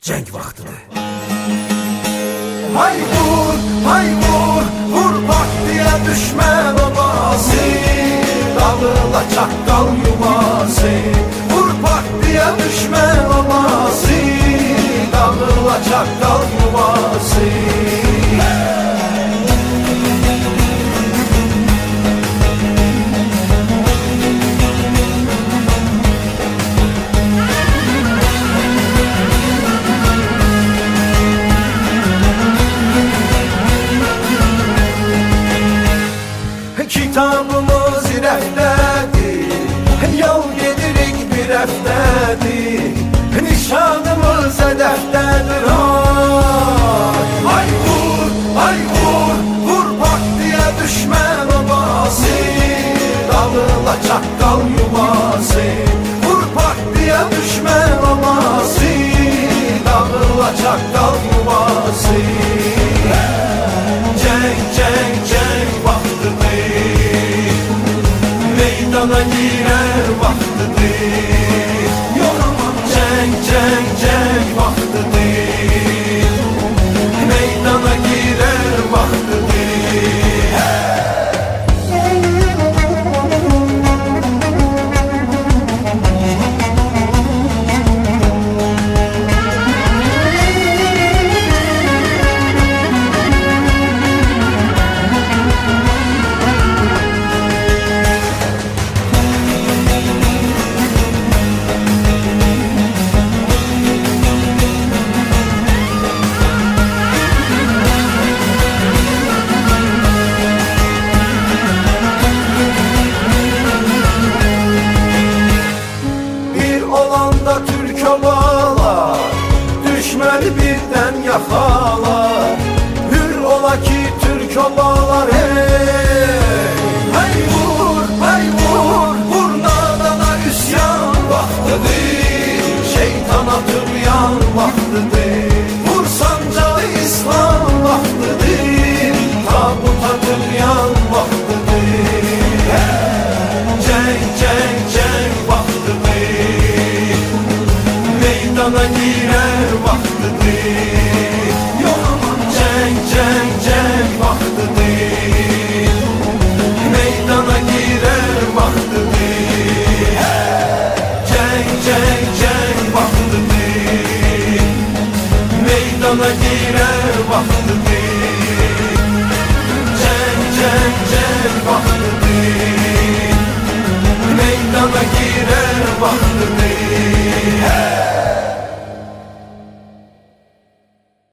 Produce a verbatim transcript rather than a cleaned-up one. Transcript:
Cenk vaktidir. Hay vur, hay vur, vur bak diye düşman obası, dağıla çakkal yuvası. Vur bak diye düşman obası, dağıla çakkal yuvası. Kitabımız rəfdədir, yol gedirik bir həftədir, nişanımız hədəfdədir. Ay vur, ay vur, vur bak diye düşman obası, dağıla çakkal yuvası. Vur bak diye düşman obası, dağıla çakkal yuvası. Cenk, cenk, cenk vaktidir, meydana girer vaktidir. Cenk, cenk, cenk vaktidir, meydana girer vaktidir. Türk obalar, düşməni birdən yaxalar. Hür ola ki Türk obalar, hey. Hay vur, hay vur, vur nadana üsyan vaktidir, şeytana tüğyan vaktidir. Vur sancağı İslam vaktidir, tabuta tüğyan vaktidir. Cenk, cenk, cenk vaktidir, meydana girer vaktidir. Cenk, cenk, cenk vaktidir, meydana girer vaktidir. Cenk, cenk, cenk vaktidir, meydana girer vaktidir. Cenk, cenk, cenk vaktidir, meydana girer vaktidir.